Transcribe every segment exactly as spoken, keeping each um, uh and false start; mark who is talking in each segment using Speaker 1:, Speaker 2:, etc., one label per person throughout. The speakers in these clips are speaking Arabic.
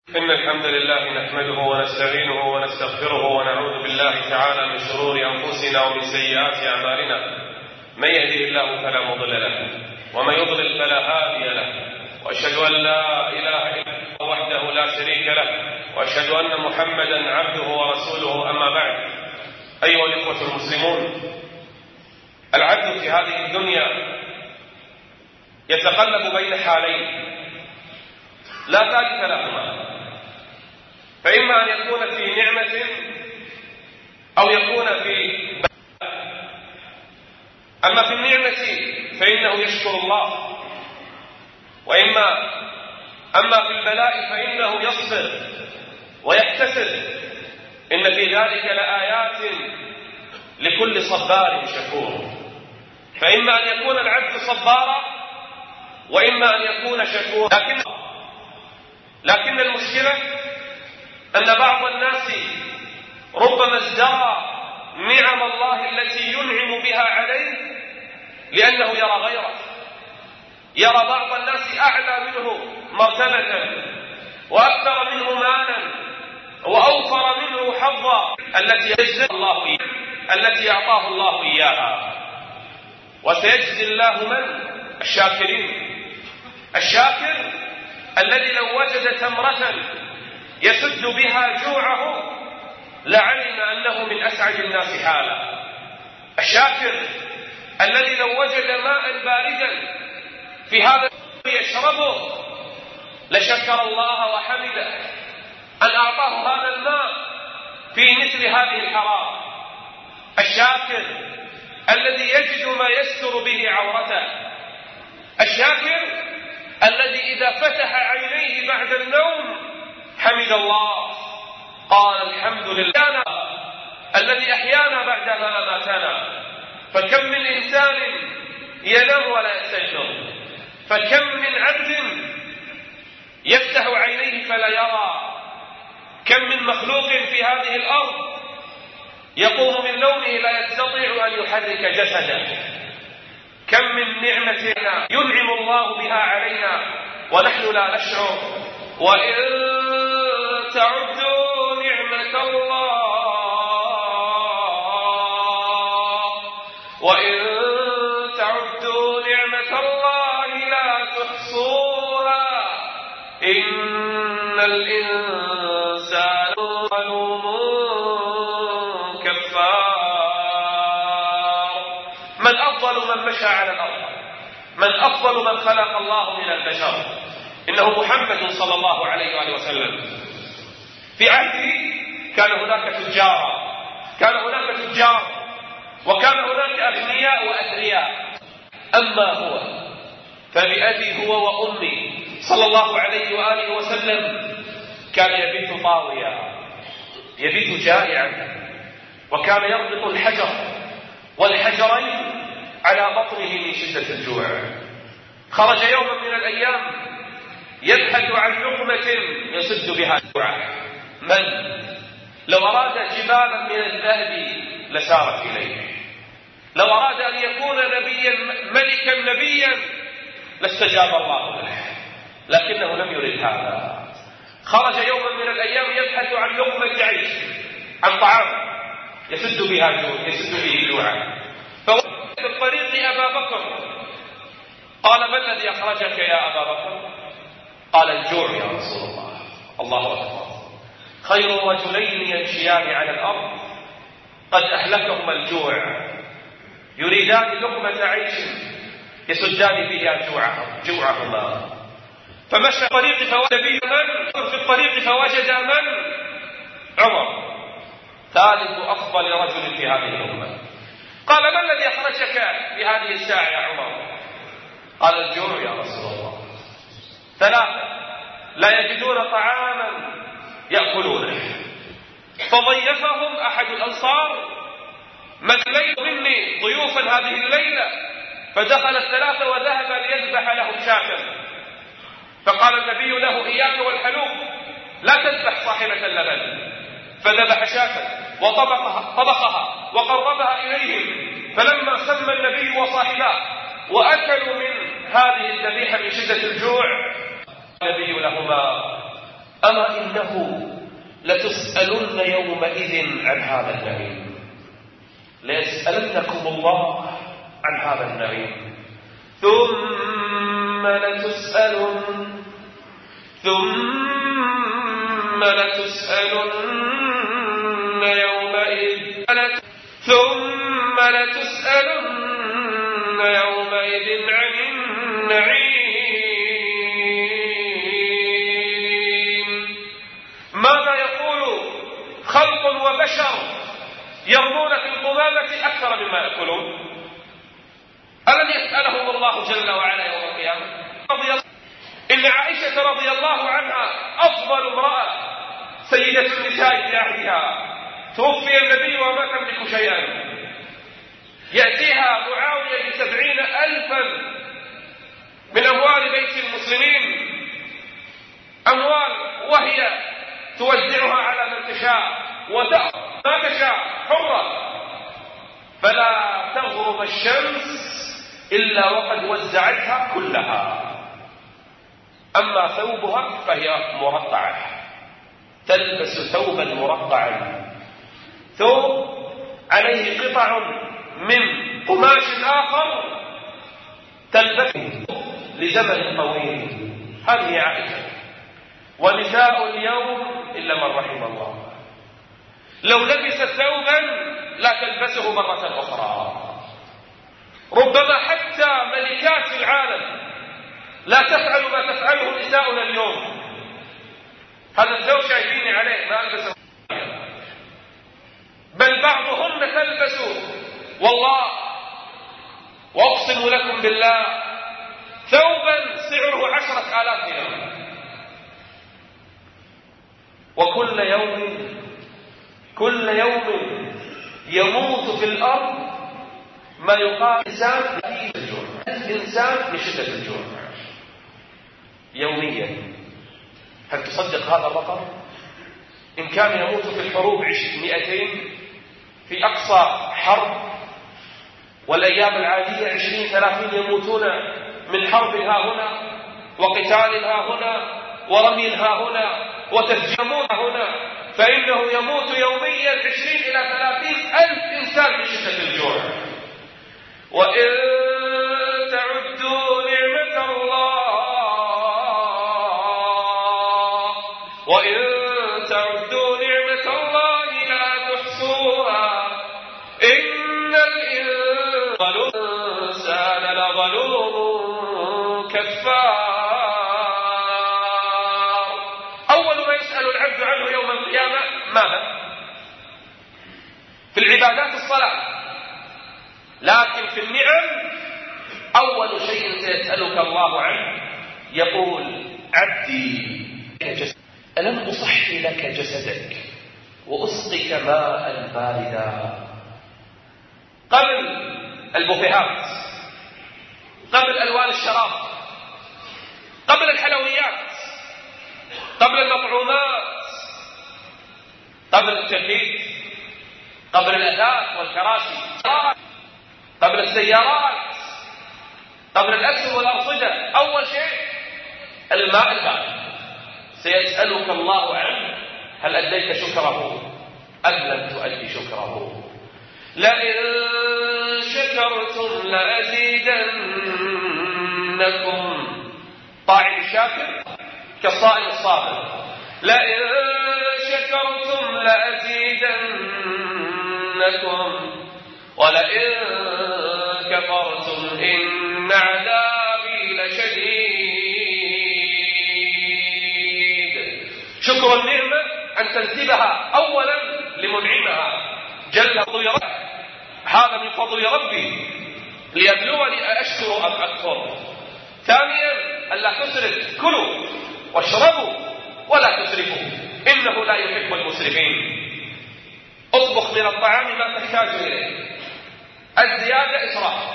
Speaker 1: إن الحمد لله نحمده ونستعينه ونستغفره ونعوذ بالله تعالى من شرور أنفسنا ومن سيئات أعمالنا. من يهده الله فلا مضل له ومن يضلل فلا هادي له، وأشهد أن لا إله إلا الله وحده لا شريك له، وأشهد أن محمدا عبده ورسوله. أما بعد، أيها الإخوة المسلمون، العبد في هذه الدنيا يتقلب بين حالين لا ثالث لهما، فإما أن يكون في نعمة أو يكون في بلاء. أما في النعمة فإنه يشكر الله، وإما أما في البلاء فإنه يصبر ويحتسب. إن في ذلك لآيات لكل صبار شكور. فإما أن يكون العبد صبارا وإما أن يكون شكورا. لكن لكن المشكلة أن بعض الناس ربما ازدرى نعم الله التي ينعم بها عليه لأنه يرى غيره. يرى بعض الناس أعلى منه مرتبة وأكثر منه مالا وأوفر منه حظا التي يجزي الله إياها التي أعطاه الله إياها. وسيجزي الله من؟ الشاكرين. الشاكر الذي لو وجد تمرة يسد بها جوعه لعلم أنه من أسعد الناس حالا. الشاكر الذي لو وجد ماء باردا في هذا يشربه لشكر الله وحمده أن أعطاه هذا الماء في مثل هذه الحرارة. الشاكر الذي يجد ما يستر به عورته. الشاكر الذي إذا فتح عينيه بعد النوم حمد الله، قال الحمد لله الذي أحيانا بعدما أماتنا. فكم من إنسان ينام ولا يستيقظ، فكم من عبد يفتح عينيه فلا يرى، كم من مخلوق في هذه الأرض يقوم من نومه لا يستطيع أن يحرك جسده. كم من نعمة ينعم الله بها علينا ونحن لا نشعر. وإن تعدوا نعمة الله وإن تعدوا نعمة الله لا تحصوها إن الإنسان ظلوم كفار. من أفضل من مشى على الأرض؟ من أفضل من خلق الله من البشر؟ إنه محمد صلى الله عليه وآله وسلم. في عهده كان هناك تجار كان هناك تجار وكان هناك أغنياء وأثرياء. أما هو فبأبي هو وأمي صلى الله عليه وآله وسلم كان يبيت طاويا، يبيت جائعا، وكان يربط الحجر والحجرين على بطنه من شدة الجوع. خرج يوما من الأيام يبحث عن لقمة يسد بها جوعه. من لو أراد جبالا من الذهب لسارت إليه. لو أراد أن يكون نبيا ملكا نبيا لاستجاب الله له، لكنه لم يرد هذا. خرج يوما من الأيام يبحث عن لقمة عيش، عن طعام يسد بها جوع يسد به جوعه. فوجد في الطريق أبا بكر. قال: ما الذي أخرجك يا أبا بكر؟ قال: الجوع يا رسول الله. الله أكبر. خير رجلين يمشيان على الأرض قد أهلكهما الجوع، يريدان لقمة عيش يسدان بها جوعهما. فمشى الطريق فوجد من في الطريق فوجد من؟ عمر، ثالث أفضل رجل في هذه الأمة. قال: ما الذي أخرجك في هذه الساعة يا عمر؟ قال: الجوع يا رسول الله. ثلاثة لا يجدون طعاما يأكلونه، فضيفهم أحد الأنصار: من ليل مني ضيوفا هذه الليلة؟ فدخل الثلاثة وذهب ليذبح لهم شاة. فقال النبي له: إياك والحلوب، لا تذبح صاحبة اللبن. فذبح شاة وطبخها طبخها وقربها إليهم. فلما سمى النبي وصاحبه وأكلوا من هذه الذبيحة من شدة الجوع، النبي لهما: أما إنه لتسألن يومئذ عن هذا النعيم، ليسألنكم الله عن هذا النعيم، ثم لتسألن ثم لتسألن يومئذ ثم لتسألن يومئذ عن النعيم. ماذا يقول خلق وبشر يرمون في القمامة أكثر مما يأكلون؟ ألن يسألهم الله جل وعلا يوم القيامة؟ إن عائشة رضي الله عنها أفضل امرأة، سيدة النساء في عهدها، توفي النبي وما تملك شيئا، يأتيها معاوية بسبعين ألفا من أموال بيت المسلمين، أموال وهي توزعها على من تشاء وتأخذ ما تشاء حرة، فلا تغرب الشمس إلا وقد وزعتها كلها. أما ثوبها فهي مرقعة، تلبس ثوبا مرقعا، ثوب عليه قطع من قماش آخر تلبسه لزمن طويل. هذه عائشة. ونساء اليوم إلا من رحم الله لو لبست ثوبا لا تلبسه مرة أخرى. ربما حتى ملكات العالم لا تفعل ما تفعله نساؤنا اليوم. هذا الزوج شايفيني عليه ما ألبسه، بل بعضهن تلبس والله وأقسم لكم بالله ثوبا سعره عشرة آلاف دينار. وكل يوم كل يوم يموت في الأرض ما يقال إنسان الجوع، الإنسان لشدة الجوع يوميا. هل تصدق هذا الرقم؟ إن كان يموت في الحروب مئتين في أقصى حرب، والأيام العادية عشرين ثلاثين يموتون من حرب ها هنا وقتال ها هنا ورمي ها هنا وتسجيل ها هنا، فإنه يموت يوميا عشرين إلى ثلاثين ألف إنسان من شدة الجوع. وإن تعدوا نعمة الله وإن تعدوا نعمة الله لا تحصوها إن الإنسان لظلوم كفار. أول ما يسأل العبد عنه يوم القيامة ماذا؟ في العبادات الصلاة، لكن في النعم أول شيء سيسألك الله عنه يقول عبدي ألم أصحي لك جسدك وأسقك ماء باردا؟ قبل البوفيهات، قبل ألوان الشراب، قبل الحلويات، قبل المطعومات، قبل التكييف، قبل الأثاث والكراسي، قبل السيارات، قبل الأكل والأرصدة، أول شيء الماء البارد. سيسألك الله عنه هل أديت شكره أم لم تؤدي شكره؟ لئن شكرتم لأزيدنكم. طاعم الشاكر كالصائم الصابر. لئن شكرتم لأزيدنكم ولئن كفرتم إن عذابي لشديد. شكر النعمة أن تنسبها أولا لمنعمها جل وعلا، هذا من فضل ربي ليبلوني أأشكر أم أكفر. ثانيا ألا تسرف، كلوا واشربوا ولا تسرفوا إنه لا يحب المسرفين. اطبخ من الطعام ما تحتاج إليه، الزيادة إسراف.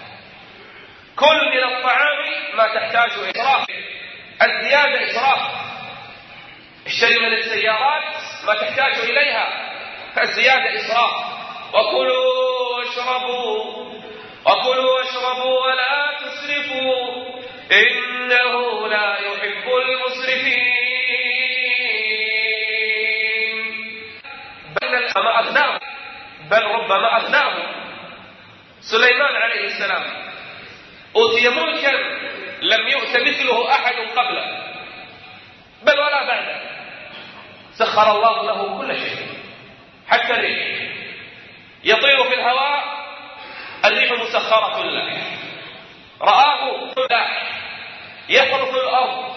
Speaker 1: كل من الطعام ما تحتاج إليه، إسراف. الزيادة إسراف. اشتري من السيارات ما تحتاج إليها، الزيادة إسراف. وكلوا واشربوا وكلوا واشربوا ولا تسرفوا إنه لا يحب المسرفين. ما أغناه، بل ربما أغناه. سليمان عليه السلام أوتي ملكا لم يؤت مثله أحد قبله بل ولا بعده. سخر الله له كل شيء حتى الريح، يطير في الهواء الريح مسخرة له. رآه فلاح يخرق الأرض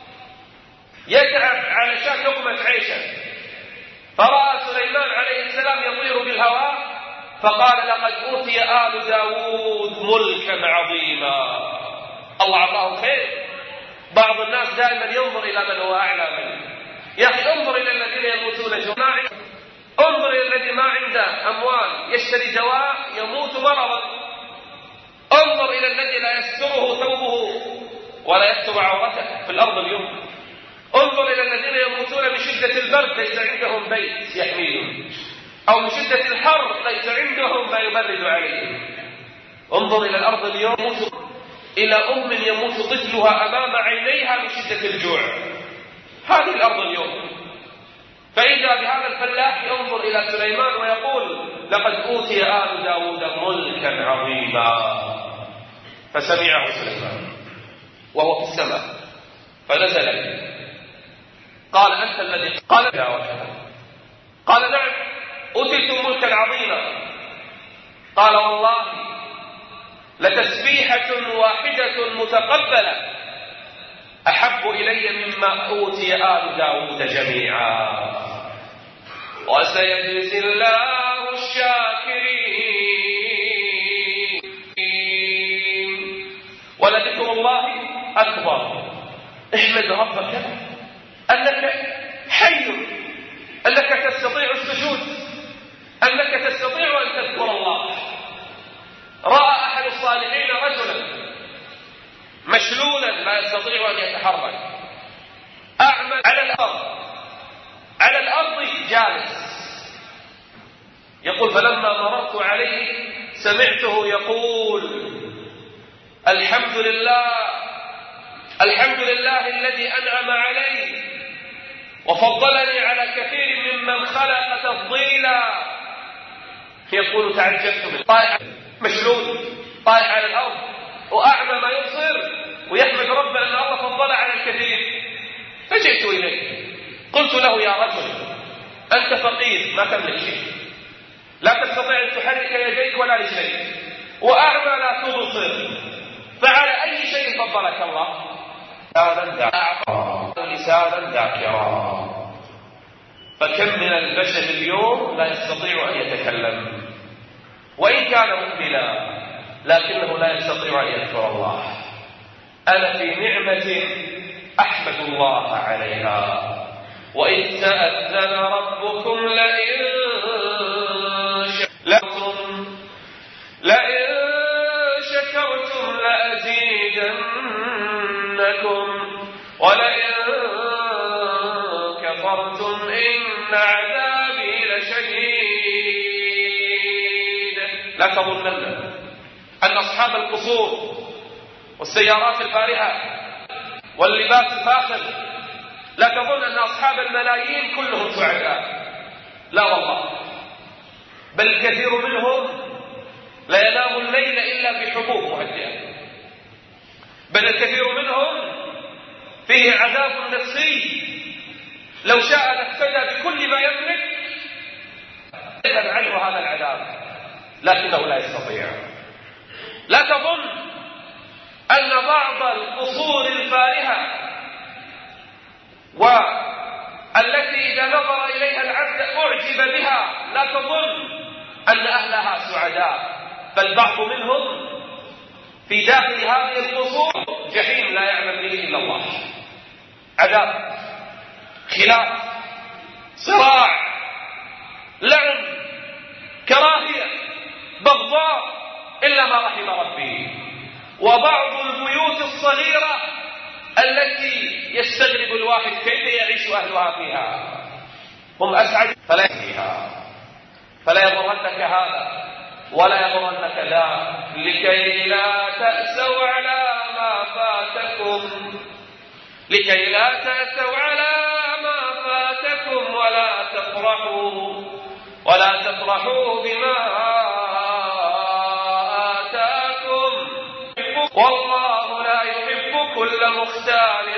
Speaker 1: يتعب علشان لقمة عيشه، فرأى سليمان عليه السلام يطير بالهواء فقال لقد أوتي آل داود ملكا عظيما. الله أعطاه خير. بعض الناس دائما ينظر إلى من هو أعلى منه. يا أخي انظر إلى الذين يموتون جماعة، انظر إلى الذي ما عنده أموال يشتري دواء يموت مرضا، انظر إلى الذي لا يستره ثوبه ولا يستر عورته في الأرض اليوم، انظر إلى الذين يموتون من شدة البرد ليس عندهم بيت يحميهم، أو من شدة الحر ليس عندهم ما يبرد عليهم. انظر إلى الأرض اليوم، إلى أم يموت طفلها أمام عينيها من شدة الجوع. هذه الأرض اليوم. فإذا بهذا الفلاح ينظر إلى سليمان ويقول لقد أوتي آل داود ملكا عظيما. فسمعه سليمان وهو في السماء فنزل إليه قال أنت الذي قال يا وجهه؟ قال نعم أوتيت ملكا عظيما. قال والله لتسبيحة واحدة متقبلة أحب إلي مما أوتي آل داود جميعا، وسيجزي الله الشاكرين، ولذكر الله أكبر. احمد ربك أنك حي، أنك تستطيع السجود، أنك تستطيع أن تذكر الله. رأى أحد الصالحين رجلا مشلولا لا يستطيع أن يتحرك، أعمى على الأرض على الأرض جالس، يقول فلما مررت عليه سمعته يقول الحمد لله الحمد لله الذي أنعم علي وفضلني على كثير ممن خلق تفضيلا. يقول تعجبت من طائع مشلول طائع على الأرض وأعمى ما يبصر ويحمد ربنا أن الله فضل على الكثير. فجئت إليه قلت له يا رجل أنت فقير ما تملك شيء، لا تستطيع أن تحرك يديك ولا رجليك، وأعمى لا تبصر، فعلى أي شيء فضلك الله؟ لسانا ذاكرا. فكم من البشر اليوم لا يستطيع أن يتكلم وإن كان مؤمنا لكنه لا يستطيع أن يذكر الله. أنا في نعمة أحمد الله عليها. وإذ تأذن ربكم لئن شكرتم لئن شكرتم لأزيدنكم ولئن كفرتم إن عذابي لشديد. لا تظنن أن أصحاب القصور والسيارات الفارهة واللباس الفاخر، لا تظن أن أصحاب الملايين كلهم سعداء، لا والله، بل الكثير منهم لا ينام الليل إلا بحبوب مهدئة، بل الكثير منهم فيه عذاب نفسي لو شاء لافتدى بكل ما يملك يذهب عنه هذا العذاب لكنه لا يستطيع. لا تظن أن بعض القصور الفارهة والتي إذا نظر إليها العبد أعجب بها لا تظن أن أهلها سعداء، بل بعض منهم في داخل هذه القصور جحيم لا يعلم به إلا الله، عذاب، خلاف، صراع، لعن، كراهية، بغضاء إلا ما رحم ربي. وبعض البيوت الصغيرة التي يستغرب الواحد كيف يعيش أهلها فيها هم أسعد فلا فيها. فلا يغرنك هذا ولا يغرنك ذا لكي لا تأسوا على ما فاتكم لكي لا تأسوا على ما فاتكم ولا تفرحوا ولا تفرحوا بما آتاكم والله لا يحب كل مختال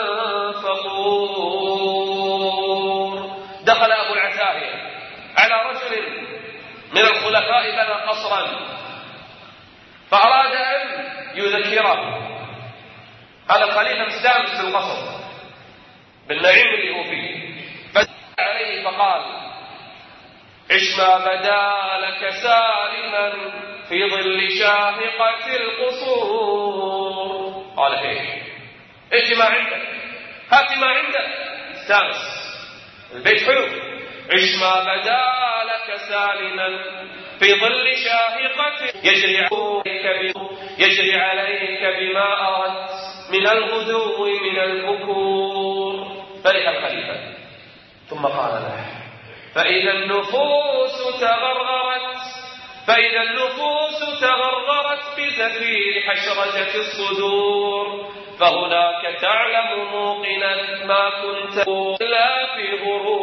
Speaker 1: فخور. دخل أبو العتاهية على رجل من الخلفاء بنى قصرا فأراد أن يذكره. هذا الخليفة مستانس بالقصر بالنعيم اللي هو فيه، فدعا عليه فقال: عش ما بدا لك سالما في ظل شاهقة القصور. قال: ايه ايش ما عندك؟ هات ما عندك. استانس، البيت حلو. عش ما بدا لك سالما في ظل شاهقة يجري عليك يجري عليك بما أردت من الغدو من البكور. فرح الخليفة ثم قال له: فإذا النفوس تغرغرت فإذا النفوس تغرغرت بزفير حشرجة الصدور فهناك تعلم موقنا ما كنت لا في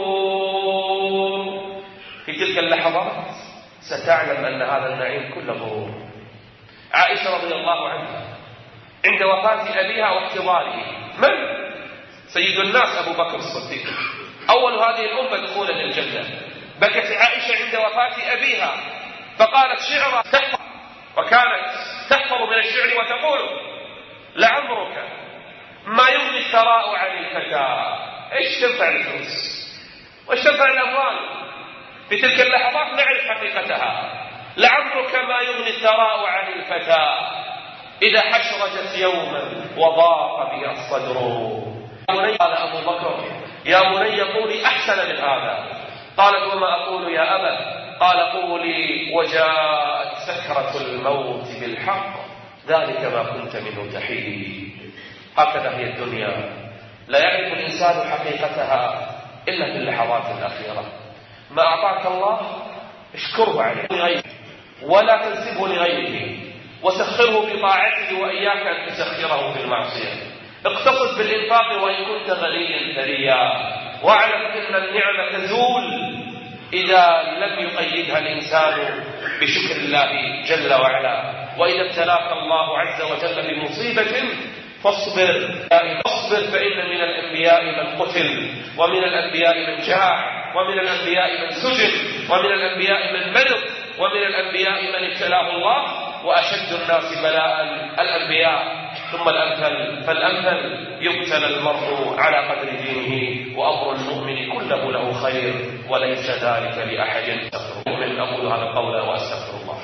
Speaker 1: غرور. في تلك اللحظات ستعلم أن هذا النعيم كله غرور. عائشة رضي الله عنها عند وفاة أبيها واحتضاره، من؟ سيد الناس أبو بكر الصديق، أول هذه الأمة دخولا للجنة. بكت عائشة عند وفاة أبيها فقالت شعرا تحفظ، وكانت تحفظ من الشعر وتقول: لعمرك ما يغني الثراء عن الفتى. ايش تنفع الفلوس وايش تنفع الأموال؟ في تلك اللحظات نعرف حقيقتها. لعمرك ما يغني الثراء عن الفتى إذا حشرجت يوما وضاق بي الصدر. يا بني، قال أبو بكر: يا بني قولي أحسن من هذا. قالت: وما أقول يا أبا؟ قال: قولي: وجاءت سكرة الموت بالحق ذلك ما كنت منه تحيد. هكذا هي الدنيا، لا يعرف الإنسان حقيقتها إلا في اللحظات الأخيرة. ما أعطاك الله اشكره عليه لغيره ولا تنسبه لغيره، وسخره بطاعته وإياك أن تسخره بالمعصية. اقتصد بالإنفاق وإن كنت غنيا ثريا، واعلم أن النعمة تزول إذا لم يقيدها الإنسان بشكر الله جل وعلا. وإذا ابتلاك الله عز وجل بمصيبة فاصبر فاصبر فإن من الأنبياء من قتل، ومن الأنبياء من جاع، ومن الأنبياء من سجن، ومن الأنبياء من مرض، ومن الأنبياء من ابتلاه الله، وأشد الناس بلاء الأنبياء ثم الأمثل فالأمثل. يبتلى المرء على قدر دينه، وأمر المؤمن كله له خير وليس ذلك لأحد. أؤمن أقول هذا القول وأستغفر الله.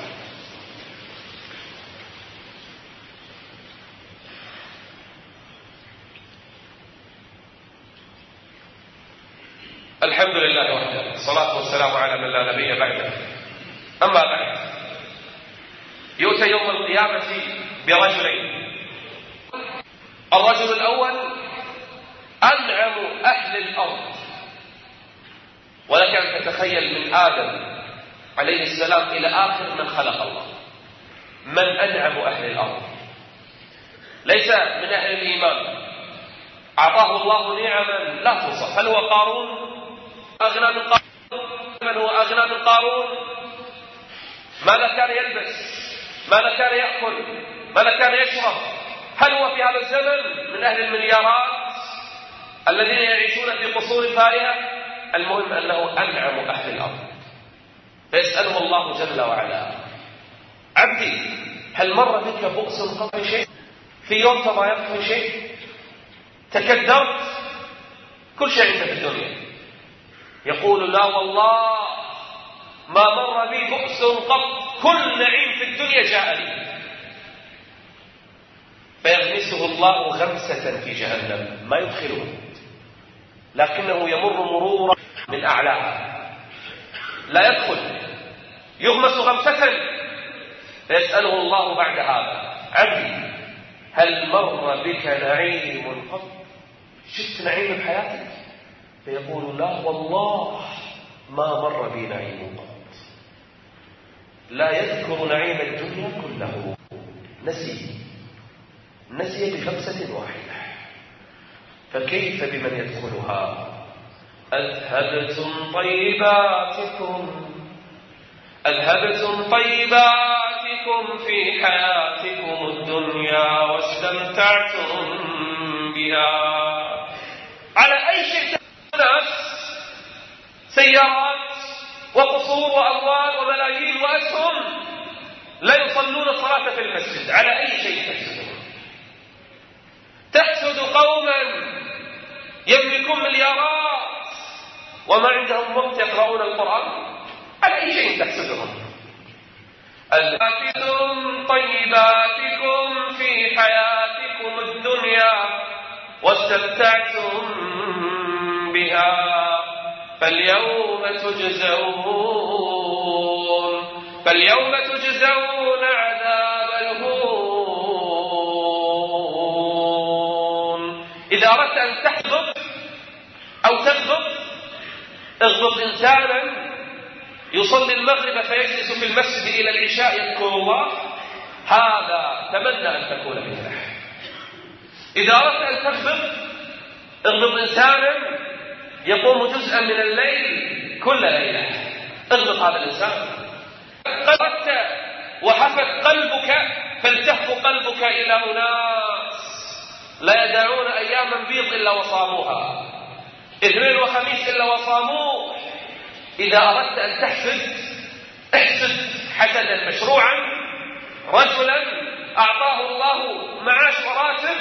Speaker 1: الحمد لله وحده، الصلاة والسلام على من لا نبي بعده. أما بعد، يؤتى يوم القيامة برجلين. الرجل الأول أنعم أهل الأرض، ولك أن تتخيل من آدم عليه السلام إلى آخر من خلق الله من أنعم أهل الأرض. ليس من أهل الإيمان، أعطاه الله نعما لا توصف. هل هو قارون أغنى من قارون؟ من هو أغنى من قارون؟ ماذا كان يلبس؟ ماذا كان يأكل؟ ماذا كان يشرب؟ هل هو في هذا الزمن من أهل المليارات الذين يعيشون في قصور فارهة؟ المهم أنه أنعم أهل الأرض. فيسأله الله جل وعلا: عبدي هل مر بك بؤس قبل شيء؟ في يوم تضايقت من شيء؟ تكدرت؟ كل شيء عندك في الدنيا. يقول: لا والله ما مر بي بؤس قط، كل نعيم في الدنيا جاء لي. فيغمسه الله غمسة في جهنم ما يدخله، لكنه يمر مرورا من أعلاها لا يدخل، يغمس غمسة. فيسأله الله بعد هذا: عبدي هل مر بك نعيم قط؟ شفت نعيم بحياتك؟ فيقول: لا والله ما مر بي نعيم قط. لا يذكر نعيم الدنيا كله، نسي نسي بخمسة واحدة. فكيف بمن يدخلها؟ أذهبتم طيباتكم أذهبتم طيباتكم في حياتكم الدنيا واستمتعتم بها. على أي شيء الناس سيارات وقصور وأموال وملايين وأسهم لا يصلون الصلاة في المسجد. على أي شيء تحسدون؟ تحسد قوما يملكون مليارات وما عندهم وقت يقرؤون القرآن. على أي شيء تحسدهم؟ أذهبتم طيباتكم في حياتكم الدنيا واستمتعتم بها فاليوم تجزون فاليوم تجزون عذاب الهون. إذا أردت أن تحبط أو تغضب اغضب إنسانا يصلي المغرب فيجلس في المسجد إلى العشاء يذكر الله، هذا تمنى أن تكون مثله. إذا أردت أن تغضب اغضب إنسانا يقوم جزءا من الليل كل ليلة، اغضب هذا الإنسان. قدرت وحفت قلبك فالتف قلبك إلى أناس لا يدعون أياما بيض إلا وصاموها، اثنين وخميس إلا وصاموه. إذا أردت أن تحسد احسد حسدا مشروعا رجلا أعطاه الله معاش وراتب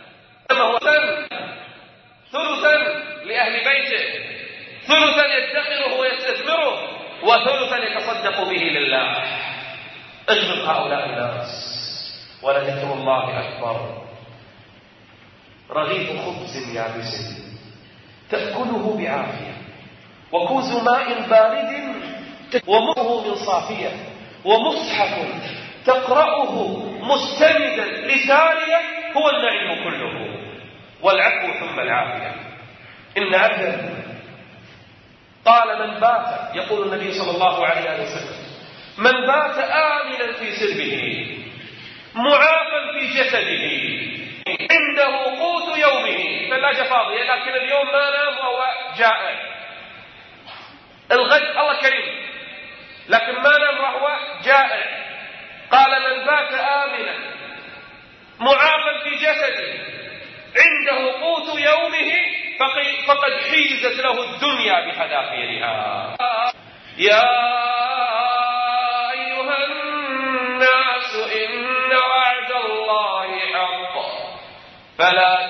Speaker 1: ثلثا لأهل بيته، ثلثا يدخره ويستثمره، وثلثا يتصدق به لله. اغضب هؤلاء الناس ولذكر الله أكبر. رغيف خبز يابس تأكله بعافية، وكوز ماء بارد ومره من صافية، ومصحف تقرأه مستندا لسارية هو النعيم كله، والعفو ثم العافية. إن عبدا قال من بات، يقول النبي صلى الله عليه وسلم، من بات آمنا في سربه معافا في جسده عنده قوت يومه، ثلاجة فاضية لكن اليوم ما نام وهو جائع، الغد الله كريم لكن ما نام وهو جائع. قال من بات آمنا معافا في جسده عنده قوت يومه فقد حيزت له الدنيا بحذافيرها. يا أيها الناس إن وعد الله حق فلا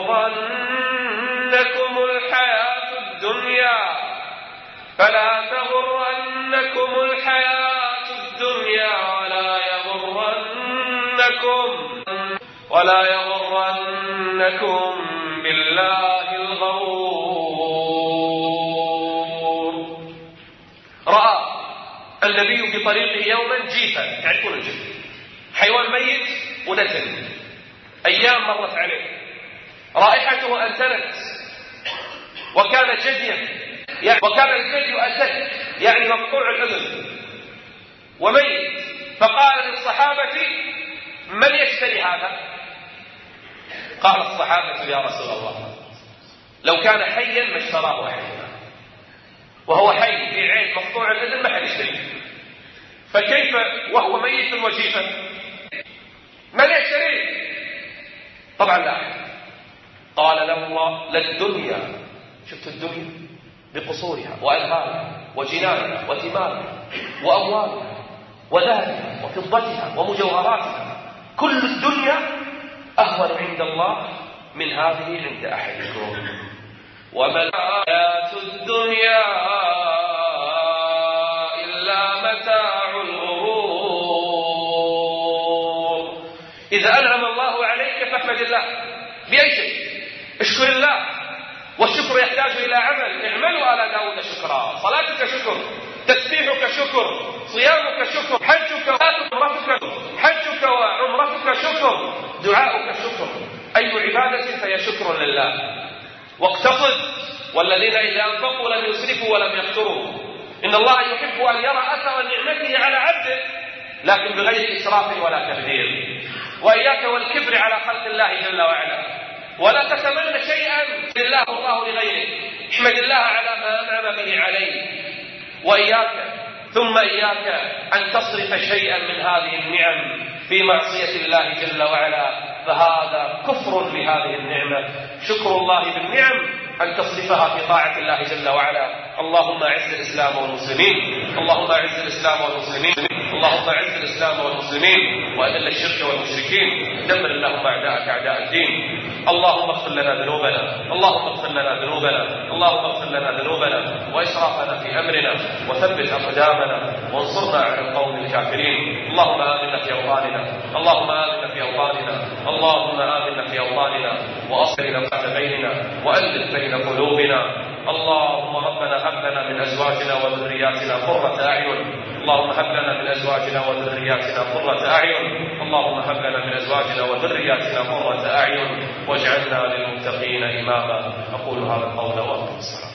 Speaker 1: تغرنكم الحياة الدنيا فلا تغرنكم الحياة الدنيا ولا يغرنكم ولا يغرنكم بالله الغرور. رأى النبي في طريقه يوما جيفا، تعرفون الجيف حيوان ميت ودفن، أيام مرت عليه، رائحته أنتنت وكان جديا، يعني وكان الجدي أسد يعني مقطوع الأذن وميت. فقال للصحابة من يشتري هذا؟ قال الصحابة يا رسول الله لو كان حيا ما اشتراه أحدنا، وهو حي في عين مقطوع الأذن ما حد يشتريه، فكيف وهو ميت وجيفا؟ من يشتريه؟ طبعا لا أحد. قال له الله للدنيا، شفت الدنيا بقصورها وأنهارها وجنانها وثمارها وأموالها وذهبها وفضتها ومجوهراتها، كل الدنيا أهون عند الله من هذه عند أحدكم، وما الحياة الدنيا إلا متاع الغرور. إذا أنعم الله عليك فاحمد الله بأي شيء، اشكر الله، والشكر يحتاج إلى عمل. اعملوا آل داود شكرا، صلاتك شكر، تسبيحك شكر، صيامك شكر، حجك وعمرتك حجك وعمرتك شكر، دعاؤك شكر، أي عبادة فهي شكر لله. واقتصد، والذين إذا أنفقوا لم يسرفوا ولم يقتروا. إن الله يحب أن يرى أثر نعمته على عبده لكن بغير إسراف ولا تبذير. وإياك والكبر على خلق الله جل وعلا، ولا تتمنى شيئا لله الله لغيره. احمد الله على ما أنعم به عليك، وإياك ثم إياك أن تصرف شيئا من هذه النعم في معصية الله جل وعلا، فهذا كفر لهذه النعمة. شكر الله بالنعم أن تصرفها في طاعة الله جل وعلا. اللهم أعز الإسلام والمسلمين، اللهم أعز الإسلام والمسلمين، اللهم أعز الإسلام والمسلمين وأذل الشرك والمشركين، دمر اللهم أعداءك أعداء الدين. اللهم اغفر لنا ذنوبنا، اللهم اغفر لنا ذنوبنا، اللهم اغفر لنا ذنوبنا وإسرافنا في أمرنا، وثبت أقدامنا وانصرنا على القوم الكافرين. اللهم آمنا في أوطاننا، اللهم آمنا في أوطاننا، اللهم آمنا في أوطاننا، وأصلح ذات بيننا، وألف بين قلوبنا. اللهم ربنا هب لنا من أزواجنا وذرياتنا قرة أعين، اللهم هب لنا من أزواجنا وذرياتنا قرة أعين، اللهم هب لنا من أزواجنا وذرياتنا قرة أعين، واجعلنا للمتقين إماما. أقول هذا القول وأقم الصلاة.